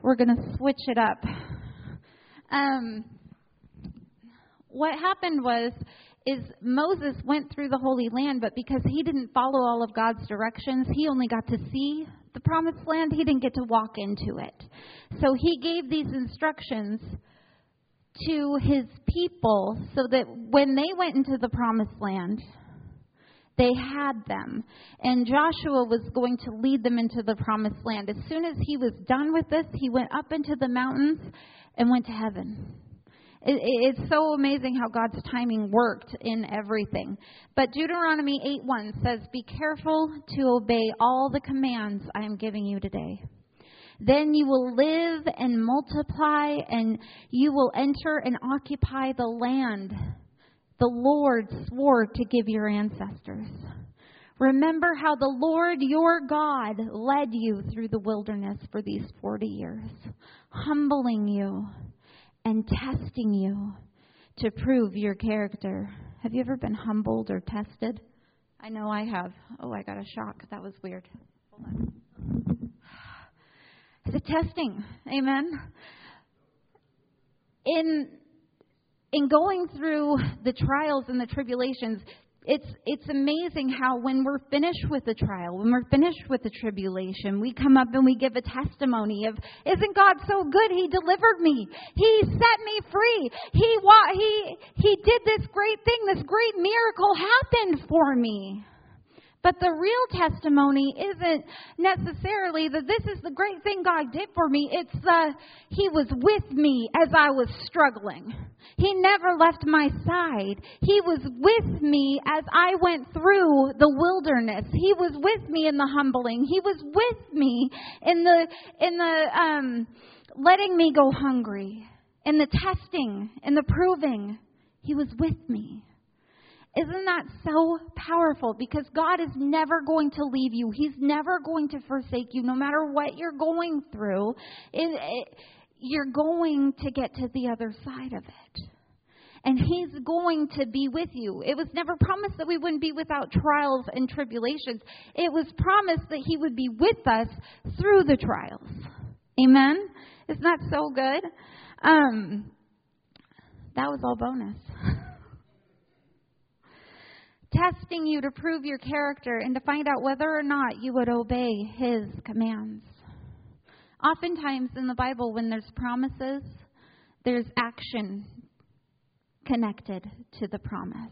we're going to switch it up. What happened is Moses went through the Holy Land, but because he didn't follow all of God's directions, he only got to see the promised land. He didn't get to walk into it. So he gave these instructions to his people so that when they went into the promised land, they had them. And Joshua was going to lead them into the promised land. As soon as he was done with this, he went up into the mountains and went to heaven. It's so amazing how God's timing worked in everything. But Deuteronomy 8:1 says, "Be careful to obey all the commands I am giving you today. Then you will live and multiply, and you will enter and occupy the land the Lord swore to give your ancestors. Remember how the Lord your God led you through the wilderness for these 40 years, humbling you and testing you to prove your character." Have you ever been humbled or tested? I know I have. Oh, I got a shock. That was weird. Hold on. It's a testing. Amen. In going through the trials and the tribulations, it's amazing how when we're finished with the trial, when we're finished with the tribulation, we come up and we give a testimony of, isn't God so good? He delivered me. He set me free. He did this great thing. This great miracle happened for me. But the real testimony isn't necessarily that this is the great thing God did for me. It's He was with me as I was struggling. He never left my side. He was with me as I went through the wilderness. He was with me in the humbling. He was with me in the letting me go hungry, in the testing, in the proving. He was with me. Isn't that so powerful? Because God is never going to leave you. He's never going to forsake you. No matter what you're going through, you're going to get to the other side of it. And He's going to be with you. It was never promised that we wouldn't be without trials and tribulations. It was promised that He would be with us through the trials. Amen? Isn't that so good? That was all bonus. Testing you to prove your character and to find out whether or not you would obey His commands. Oftentimes in the Bible, when there's promises, there's action connected to the promise.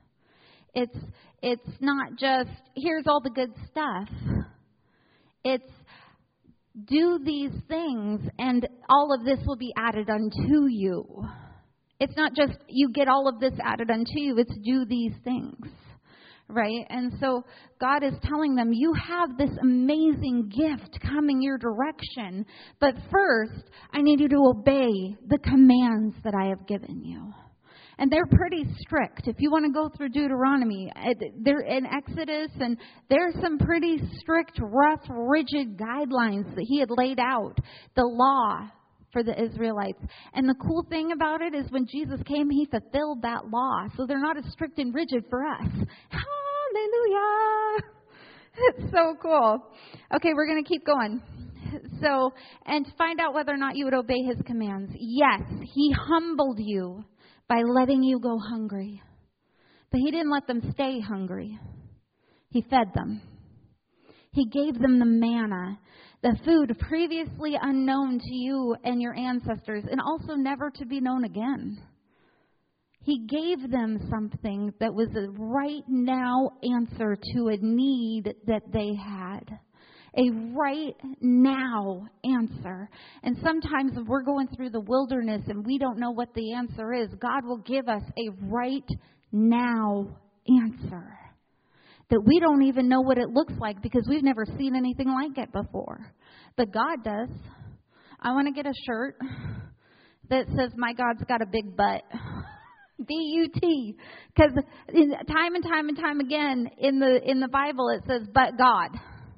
It's not just, here's all the good stuff. It's, do these things and all of this will be added unto you. It's not just, you get all of this added unto you. It's, do these things. Right? And so God is telling them, you have this amazing gift coming your direction. But first, I need you to obey the commands that I have given you. And they're pretty strict. If you want to go through Deuteronomy, they're in Exodus, and there's some pretty strict, rough, rigid guidelines that He had laid out. The law for the Israelites. And the cool thing about it is when Jesus came, He fulfilled that law. So they're not as strict and rigid for us. Hallelujah! It's so cool. Okay, we're going to keep going. So, and to find out whether or not you would obey His commands. Yes, He humbled you by letting you go hungry. But He didn't let them stay hungry. He fed them. He gave them the manna, the food previously unknown to you and your ancestors, and also never to be known again. He gave them something that was a right now answer to a need that they had. A right now answer. And sometimes if we're going through the wilderness and we don't know what the answer is, God will give us a right now answer. That we don't even know what it looks like because we've never seen anything like it before. But God does. I want to get a shirt that says, my God's got a big butt. B-U-T. Because time and time again in the Bible it says, but God.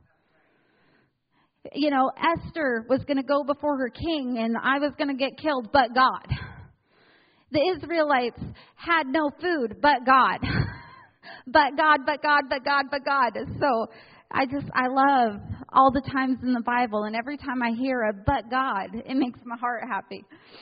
You know, Esther was going to go before her king and I was going to get killed, but God. The Israelites had no food, but God. But God, but God, but God, but God. So I love all the times in the Bible, and every time I hear a "but God," it makes my heart happy.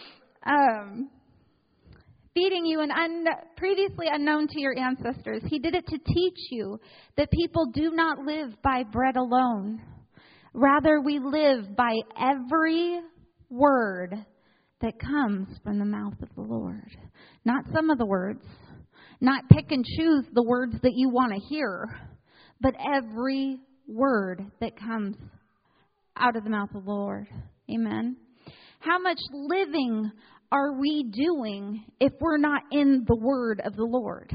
Feeding you previously unknown to your ancestors. He did it to teach you that people do not live by bread alone. Rather, we live by every word that comes from the mouth of the Lord. Not some of the words. Not pick and choose the words that you want to hear. But every word that comes out of the mouth of the Lord. Amen. How much living are we doing if we're not in the word of the Lord?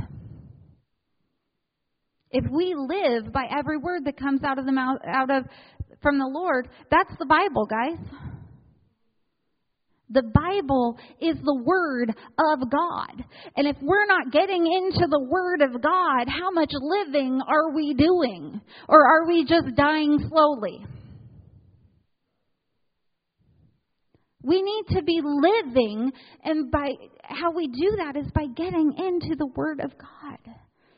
If we live by every word that comes out of the mouth, from the Lord, that's the Bible, guys. The Bible is the Word of God. And if we're not getting into the Word of God, how much living are we doing? Or are we just dying slowly? We need to be living, and by how we do that is by getting into the Word of God.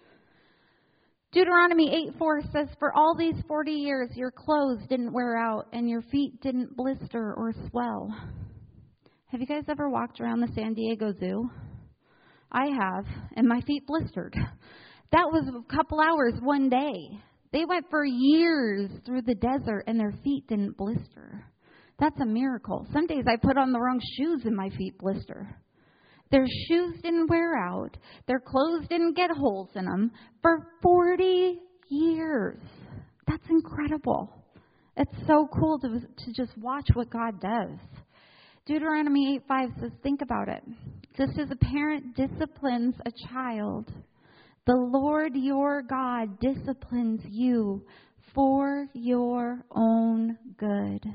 Deuteronomy 8:4 says, "For all these 40 years your clothes didn't wear out and your feet didn't blister or swell." Have you guys ever walked around the San Diego Zoo? I have, and my feet blistered. That was a couple hours one day. They went for years through the desert and their feet didn't blister. That's a miracle. Some days I put on the wrong shoes and my feet blister. Their shoes didn't wear out. Their clothes didn't get holes in them for 40 years. That's incredible. It's so cool to just watch what God does. Deuteronomy 8:5 says, think about it. Just as a parent disciplines a child, the Lord your God disciplines you for your own good.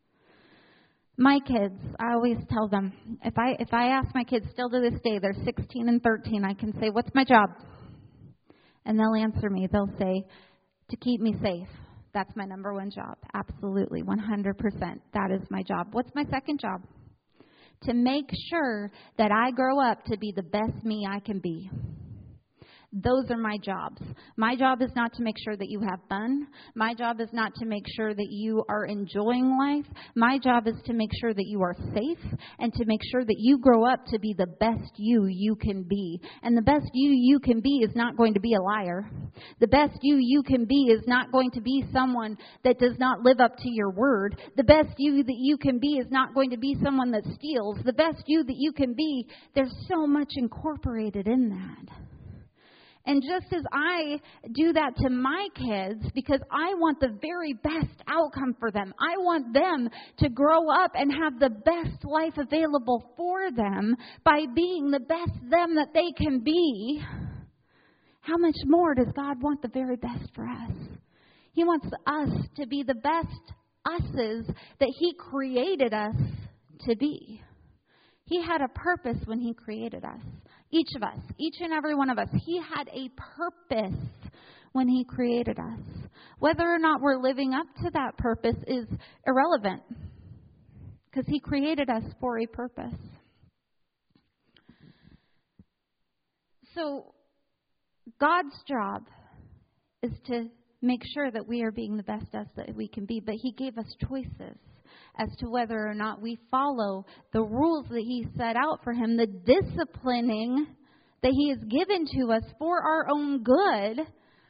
My kids, I always tell them, if I ask my kids still to this day, they're 16 and 13, I can say, what's my job? And they'll answer me. They'll say, to keep me safe. That's my number one job. Absolutely, 100%. That is my job. What's my second job? To make sure that I grow up to be the best me I can be. Those are my jobs. My job is not to make sure that you have fun. My job is not to make sure that you are enjoying life. My job is to make sure that you are safe and to make sure that you grow up to be the best you can be. And the best you can be is not going to be a liar. The best you can be is not going to be someone that does not live up to your word. The best you that you can be is not going to be someone that steals. The best you that you can be, there's so much incorporated in that. And just as I do that to my kids, because I want the very best outcome for them. I want them to grow up and have the best life available for them by being the best them that they can be. How much more does God want the very best for us? He wants us to be the best us's that He created us to be. He had a purpose when He created us. Each of us, each and every one of us, He had a purpose when He created us. Whether or not we're living up to that purpose is irrelevant because He created us for a purpose. So God's job is to make sure that we are being the best us that we can be, but He gave us choices as to whether or not we follow the rules that He set out for Him, the disciplining that He has given to us for our own good.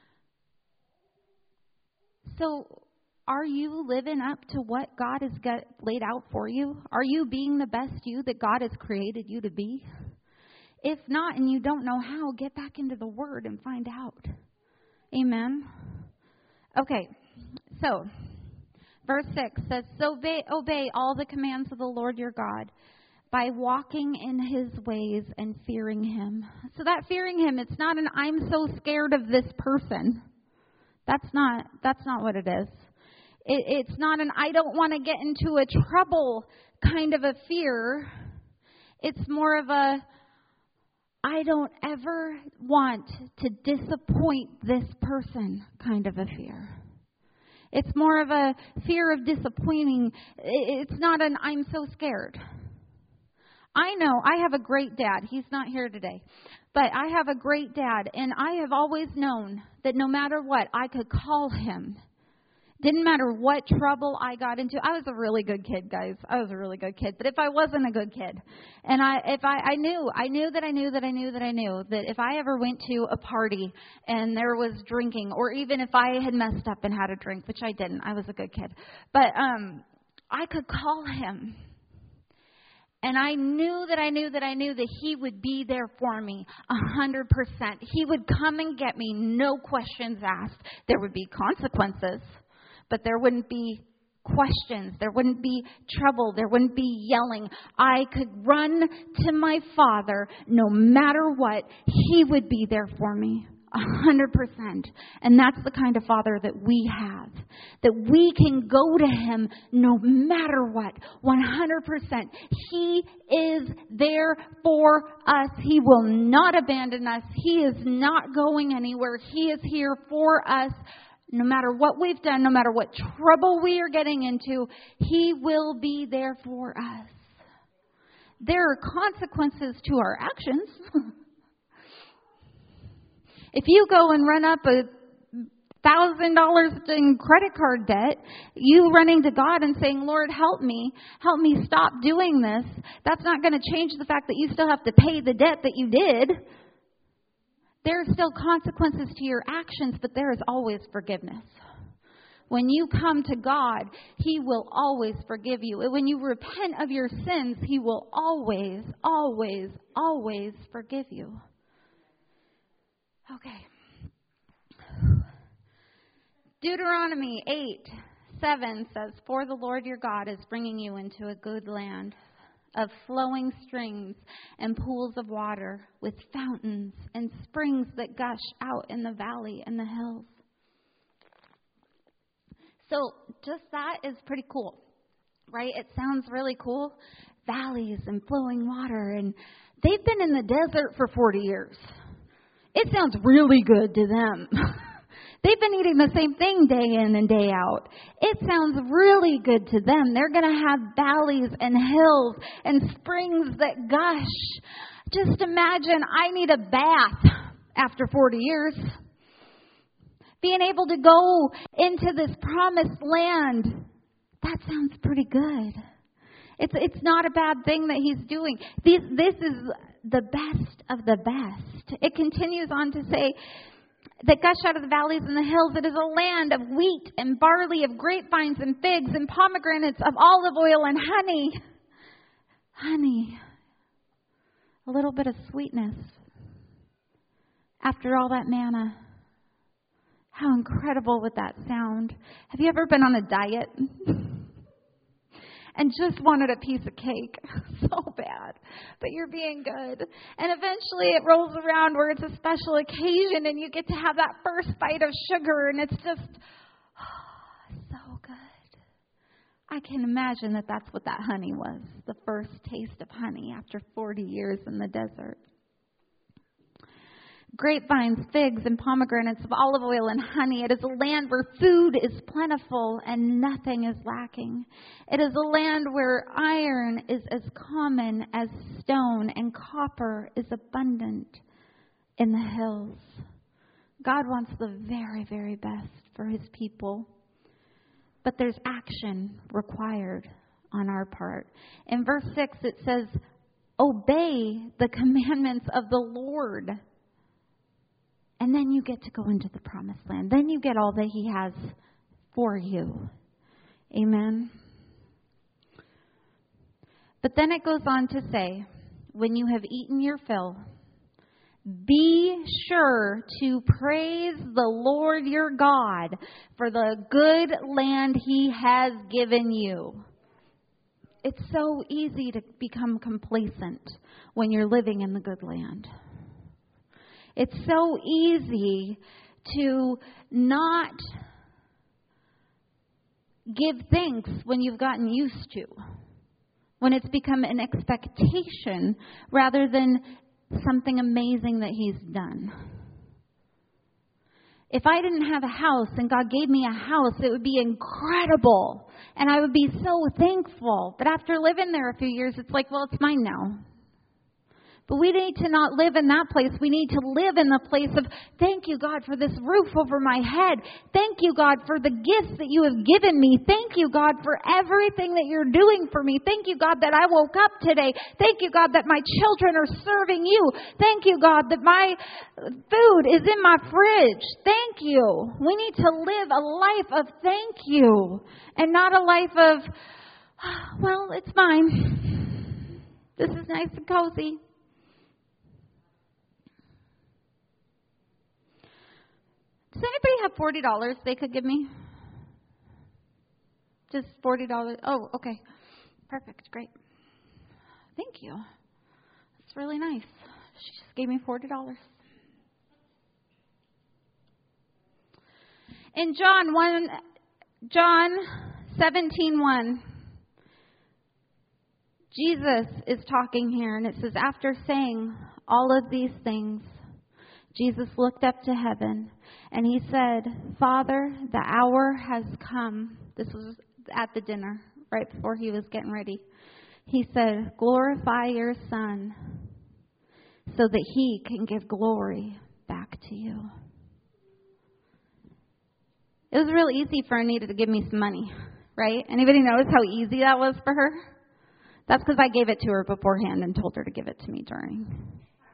So are you living up to what God has got laid out for you? Are you being the best you that God has created you to be? If not, and you don't know how, get back into the Word and find out. Amen. Okay, so verse 6 says, so obey all the commands of the Lord your God by walking in His ways and fearing Him. So that fearing Him, it's not an I'm so scared of this person. That's not what it is. It's not an I don't want to get into a trouble kind of a fear. It's more of a I don't ever want to disappoint this person kind of a fear. It's more of a fear of disappointing. It's not an I'm so scared. I know I have a great dad. He's not here today. But I have a great dad. And I have always known that no matter what, I could call him Didn't matter what trouble I got into. I was a really good kid, guys. I was a really good kid. But if I wasn't a good kid, and I knew that if I ever went to a party and there was drinking, or even if I had messed up and had a drink, which I didn't, I was a good kid. But I could call him. And I knew that he would be there for me 100%. He would come and get me, no questions asked. There would be consequences, but there wouldn't be questions. There wouldn't be trouble. There wouldn't be yelling. I could run to my Father no matter what. He would be there for me 100%. And that's the kind of Father that we have. That we can go to Him no matter what. 100%. He is there for us. He will not abandon us. He is not going anywhere. He is here for us. No matter what we've done, no matter what trouble we are getting into, He will be there for us. There are consequences to our actions. If you go and run up $1,000 in credit card debt, you running to God and saying, Lord, help me stop doing this, that's not going to change the fact that you still have to pay the debt that you did. There are still consequences to your actions, but there is always forgiveness. When you come to God, He will always forgive you. When you repent of your sins, He will always, always, always forgive you. Okay. Deuteronomy 8:7 says, For the Lord your God is bringing you into a good land of flowing streams and pools of water, with fountains and springs that gush out in the valley and the hills. So just that is pretty cool, right? It sounds really cool. Valleys and flowing water. And they've been in the desert for 40 years. It sounds really good to them. They've been eating the same thing day in and day out. It sounds really good to them. They're going to have valleys and hills and springs that gush. Just imagine I need a bath after 40 years. Being able to go into this promised land, that sounds pretty good. It's not a bad thing that He's doing. This is the best of the best. It continues on to say, that gush out of the valleys and the hills. It is a land of wheat and barley, of grapevines and figs and pomegranates, of olive oil and honey. Honey. A little bit of sweetness. After all that manna. How incredible would that sound? Have you ever been on a diet? And just wanted a piece of cake so bad, but you're being good. And eventually it rolls around where it's a special occasion and you get to have that first bite of sugar and it's just so good. I can imagine that that's what that honey was, the first taste of honey after 40 years in the desert. Grapevines, figs, and pomegranates, of olive oil and honey. It is a land where food is plentiful and nothing is lacking. It is a land where iron is as common as stone and copper is abundant in the hills. God wants the very, very best for His people. But there's action required on our part. In verse 6 it says, obey the commandments of the Lord. And then you get to go into the promised land. Then you get all that He has for you. Amen. But then it goes on to say, when you have eaten your fill, be sure to praise the Lord your God for the good land He has given you. It's so easy to become complacent when you're living in the good land. It's so easy to not give thanks when you've gotten used to, when it's become an expectation rather than something amazing that He's done. If I didn't have a house and God gave me a house, it would be incredible. And I would be so thankful. But after living there a few years, it's like, well, it's mine now. But we need to not live in that place. We need to live in the place of, thank you, God, for this roof over my head. Thank you, God, for the gifts that you have given me. Thank you, God, for everything that you're doing for me. Thank you, God, that I woke up today. Thank you, God, that my children are serving you. Thank you, God, that my food is in my fridge. Thank you. We need to live a life of thank you and not a life of, well, it's mine. This is nice and cozy. Does anybody have $40 they could give me? Just $40. Oh, okay. Perfect. Great. Thank you. That's really nice. She just gave me $40. In John 17:1, Jesus is talking here, and it says, after saying all of these things, Jesus looked up to heaven, and he said, Father, the hour has come. This was at the dinner, right before he was getting ready. He said, glorify your Son so that he can give glory back to you. It was real easy for Anita to give me some money, right? Anybody notice how easy that was for her? That's because I gave it to her beforehand and told her to give it to me during.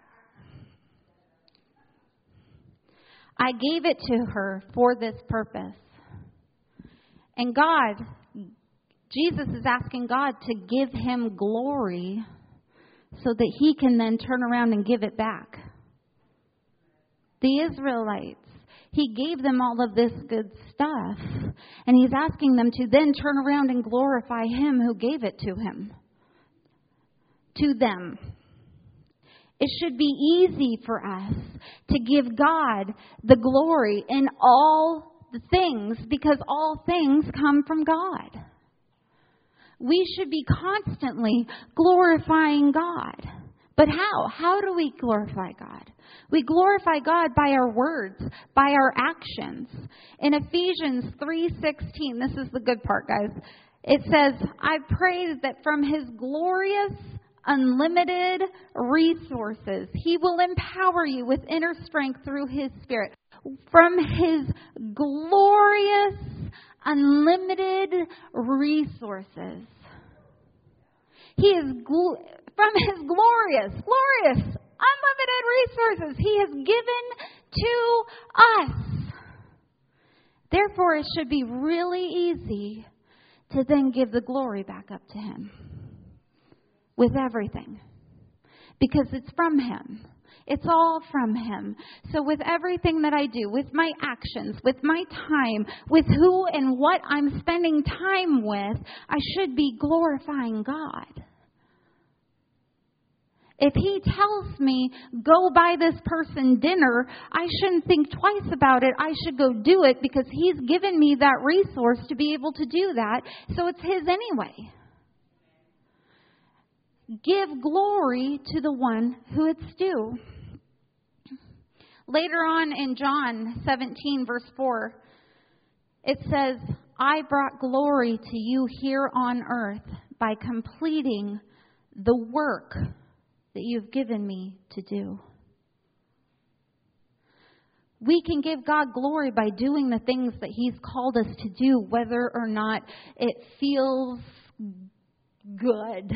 I gave it to her for this purpose. And God, Jesus is asking God to give him glory so that he can then turn around and give it back. The Israelites, he gave them all of this good stuff, and he's asking them to then turn around and glorify him who gave it to him. To them. It should be easy for us to give God the glory in all the things, because all things come from God. We should be constantly glorifying God. But how? How do we glorify God? We glorify God by our words, by our actions. In Ephesians 3:16, this is the good part, guys. It says, I pray that from his glorious unlimited resources, he will empower you with inner strength through his Spirit. From his glorious unlimited resources. He is from his glorious unlimited resources he has given to us. Therefore, it should be really easy to then give the glory back up to him. With everything. Because it's from him. It's all from him. So with everything that I do, with my actions, with my time, with who and what I'm spending time with, I should be glorifying God. If he tells me, go buy this person dinner, I shouldn't think twice about it. I should go do it because he's given me that resource to be able to do that. So it's his anyway. Give glory to the one who it's due. Later on in John 17, verse 4, it says, I brought glory to you here on earth by completing the work that you've given me to do. We can give God glory by doing the things that he's called us to do, whether or not it feels good.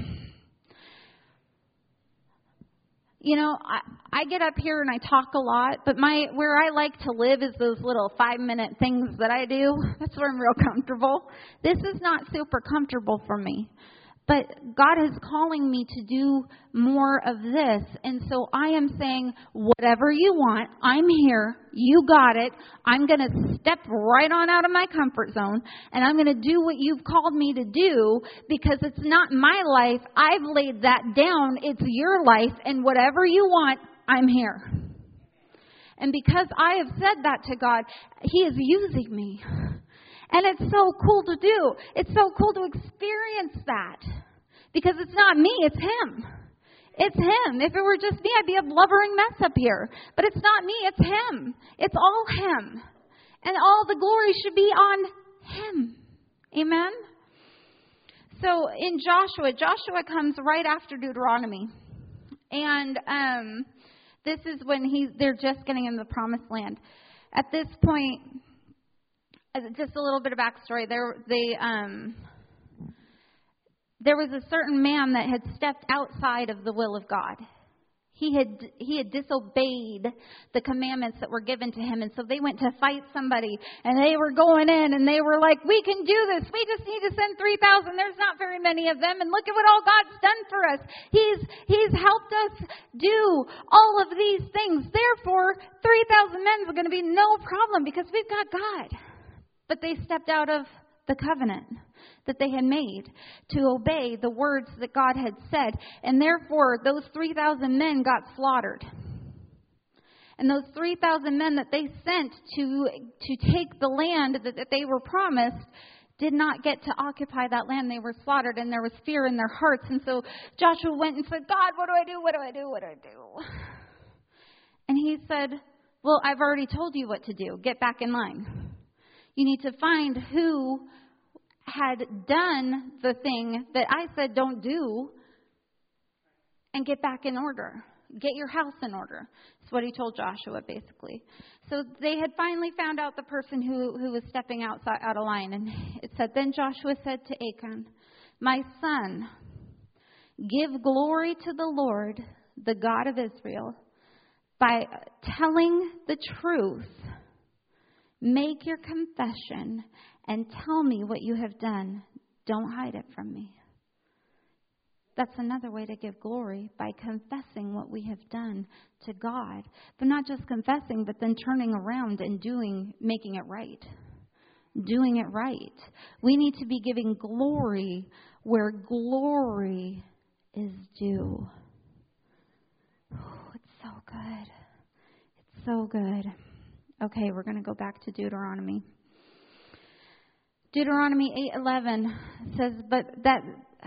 You know, I get up here and I talk a lot, but where I like to live is those little 5-minute things that I do. That's where I'm real comfortable. This is not super comfortable for me. But God is calling me to do more of this. And so I am saying, whatever you want, I'm here. You got it. I'm going to step right on out of my comfort zone. And I'm going to do what you've called me to do because it's not my life. I've laid that down. It's your life. And whatever you want, I'm here. And because I have said that to God, he is using me. And it's so cool to do. It's so cool to experience that. Because it's not me, it's him. It's him. If it were just me, I'd be a blubbering mess up here. But it's not me, it's him. It's all him. And all the glory should be on him. Amen? So in Joshua comes right after Deuteronomy. And this is when they're just getting in the promised land. At this point, just a little bit of backstory. There was a certain man that had stepped outside of the will of God. He had disobeyed the commandments that were given to him. And so they went to fight somebody. And they were going in and they were like, we can do this. We just need to send 3,000. There's not very many of them. And look at what all God's done for us. He's helped us do all of these things. Therefore, 3,000 men are going to be no problem because we've got God. But they stepped out of the covenant that they had made to obey the words that God had said. And therefore, those 3,000 men got slaughtered. And those 3,000 men that they sent to take the land that they were promised did not get to occupy that land. They were slaughtered, and there was fear in their hearts. And so Joshua went and said, God, what do I do? What do I do? What do I do? And he said, well, I've already told you what to do. Get back in line. You need to find who had done the thing that I said don't do and get back in order. Get your house in order. That's what he told Joshua, basically. So they had finally found out the person who was stepping out of line. And it said, then Joshua said to Achan, my son, give glory to the Lord, the God of Israel, by telling the truth. Make your confession and tell me what you have done. Don't hide it from me. That's another way to give glory, by confessing what we have done to God. But not just confessing, but then turning around and making it right. Doing it right. We need to be giving glory where glory is due. Oh, it's so good. It's so good. Okay, we're going to go back to Deuteronomy. Deuteronomy 8:11 says, but that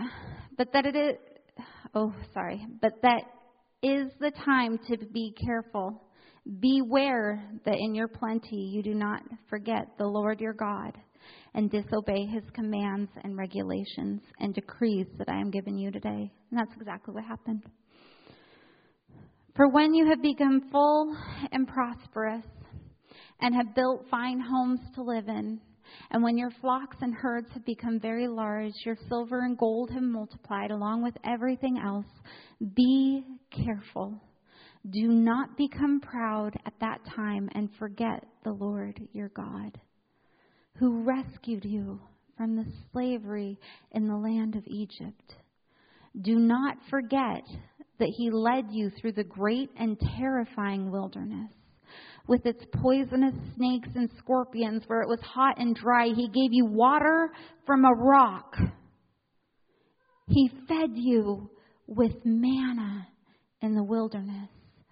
is the time to be careful. Beware that in your plenty you do not forget the Lord your God and disobey his commands and regulations and decrees that I am giving you today. And that's exactly what happened. For when you have become full and prosperous, and have built fine homes to live in, and when your flocks and herds have become very large, your silver and gold have multiplied along with everything else, be careful. Do not become proud at that time and forget the Lord your God, who rescued you from the slavery in the land of Egypt. Do not forget that he led you through the great and terrifying wilderness, with its poisonous snakes and scorpions, where it was hot and dry. He gave you water from a rock. He fed you with manna in the wilderness,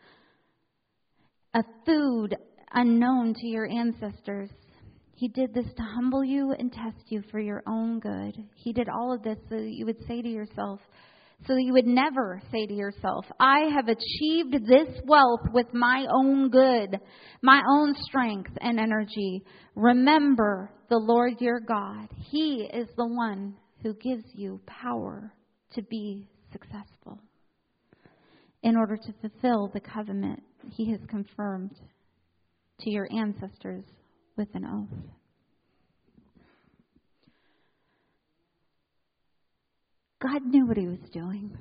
a food unknown to your ancestors. He did this to humble you and test you for your own good. He did all of this so that you would say to yourself, so that you would never say to yourself, I have achieved this wealth with my own good, my own strength and energy. Remember the Lord your God. He is the one who gives you power to be successful in order to fulfill the covenant he has confirmed to your ancestors with an oath. God knew what he was doing.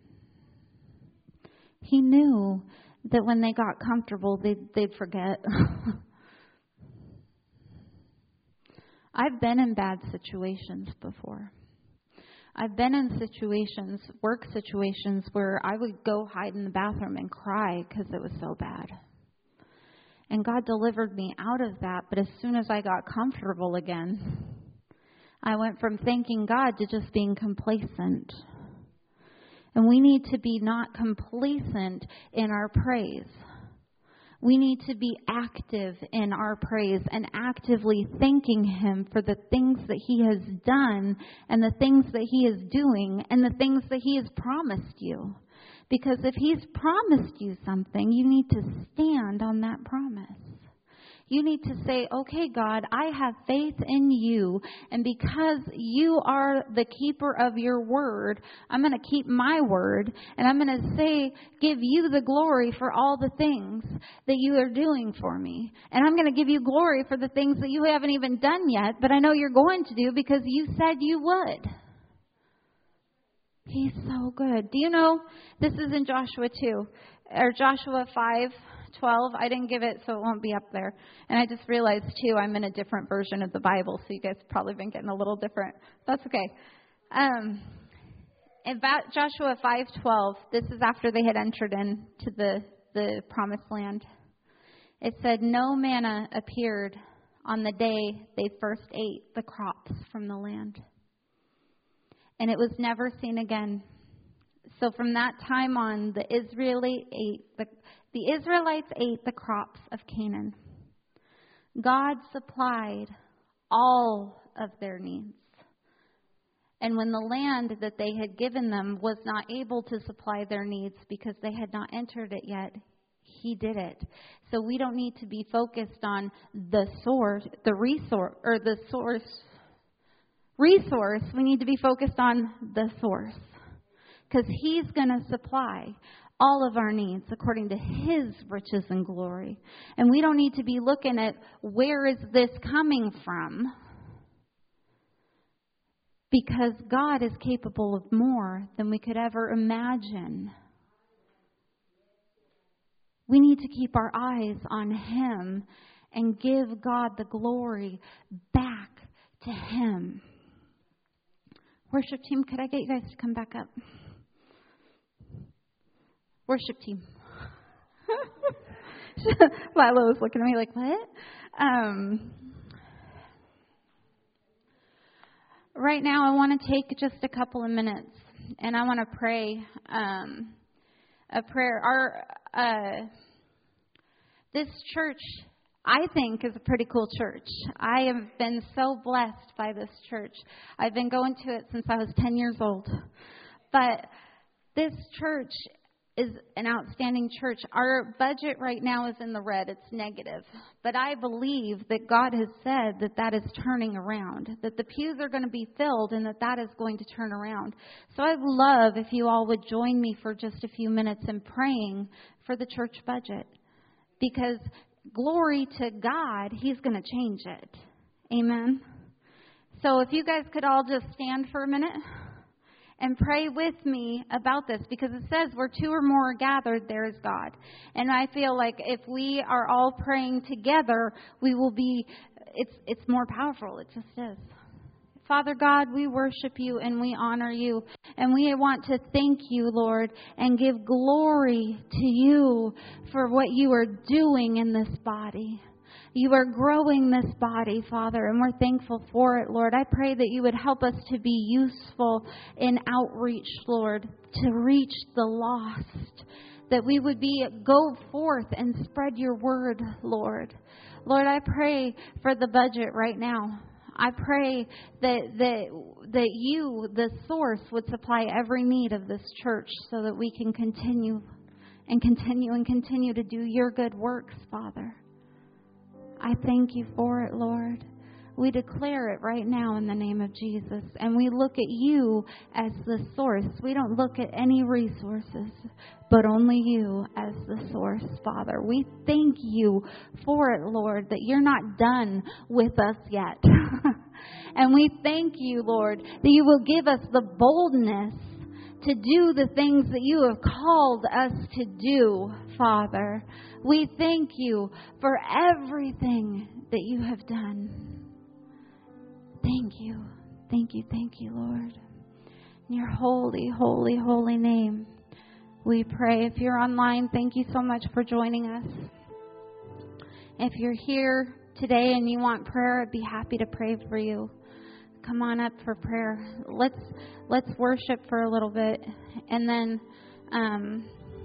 He knew that when they got comfortable, they'd forget. I've been in bad situations before. I've been in situations, work situations, where I would go hide in the bathroom and cry because it was so bad. And God delivered me out of that. But as soon as I got comfortable again, I went from thanking God to just being complacent. And we need to be not complacent in our praise. We need to be active in our praise and actively thanking him for the things that he has done and the things that he is doing and the things that he has promised you. Because if he's promised you something, you need to stand on that promise. You need to say, okay, God, I have faith in you. And because you are the keeper of your word, I'm going to keep my word. And I'm going to say, give you the glory for all the things that you are doing for me. And I'm going to give you glory for the things that you haven't even done yet, but I know you're going to do because you said you would. He's so good. Do you know, this is in Joshua 2, or Joshua 5:12. I didn't give it, so it won't be up there. And I just realized, too, I'm in a different version of the Bible, so you guys have probably been getting a little different. That's okay. In Joshua 5:12, this is after they had entered into the promised land. It said, no manna appeared on the day they first ate the crops from the land. And it was never seen again. So from that time on, the Israelites ate the crops of Canaan. God supplied all of their needs. And when the land that they had given them was not able to supply their needs because they had not entered it yet, He did it. So we don't need to be focused on the source, resource. We need to be focused on the source, because He's going to supply all of our needs according to His riches and glory. And we don't need to be looking at where is this coming from, because God is capable of more than we could ever imagine. We need to keep our eyes on Him and give God the glory back to Him. Worship team, could I get you guys to come back up? Worship team. Lila was looking at me like, what? Right now, I want to take just a couple of minutes, and I want to pray a prayer. This church, I think, is a pretty cool church. I have been so blessed by this church. I've been going to it since I was 10 years old. But this church is an outstanding church. Our budget right now is in the red. It's negative. But I believe that God has said that that is turning around, that the pews are going to be filled and that that is going to turn around. So I'd love if you all would join me for just a few minutes in praying for the church budget. Because glory to God, He's going to change it. Amen. So if you guys could all just stand for a minute and pray with me about this, because it says where two or more are gathered, there is God. And I feel like if we are all praying together, we will be, it's more powerful. It just is. Father God, we worship you and we honor you. And we want to thank you, Lord, and give glory to you for what you are doing in this body. You are growing this body, Father, and we're thankful for it, Lord. I pray that you would help us to be useful in outreach, Lord, to reach the lost. That we would go forth and spread your word, Lord. Lord, I pray for the budget right now. I pray that you, the source, would supply every need of this church so that we can continue to do your good works, Father. I thank you for it, Lord. We declare it right now in the name of Jesus. And we look at you as the source. We don't look at any resources, but only you as the source, Father. We thank you for it, Lord, that you're not done with us yet. And we thank you, Lord, that you will give us the boldness to do the things that you have called us to do, Father. We thank you for everything that you have done. Thank you. Thank you. Thank you, Lord. In your holy, holy, holy name, we pray. If you're online, thank you so much for joining us. If you're here today and you want prayer, I'd be happy to pray for you. Come on up for prayer. Let's worship for a little bit. And then, am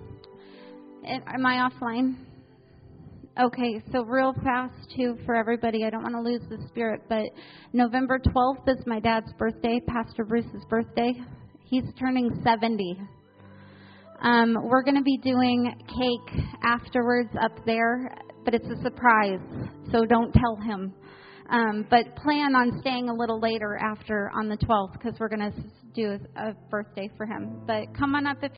I offline? Okay, so real fast, too, for everybody. I don't want to lose the spirit, but November 12th is my dad's birthday, Pastor Bruce's birthday. He's turning 70. We're going to be doing cake afterwards up there. but it's a surprise, so don't tell him. But plan on staying a little later after on the 12th because we're going to do a birthday for him. But come on up if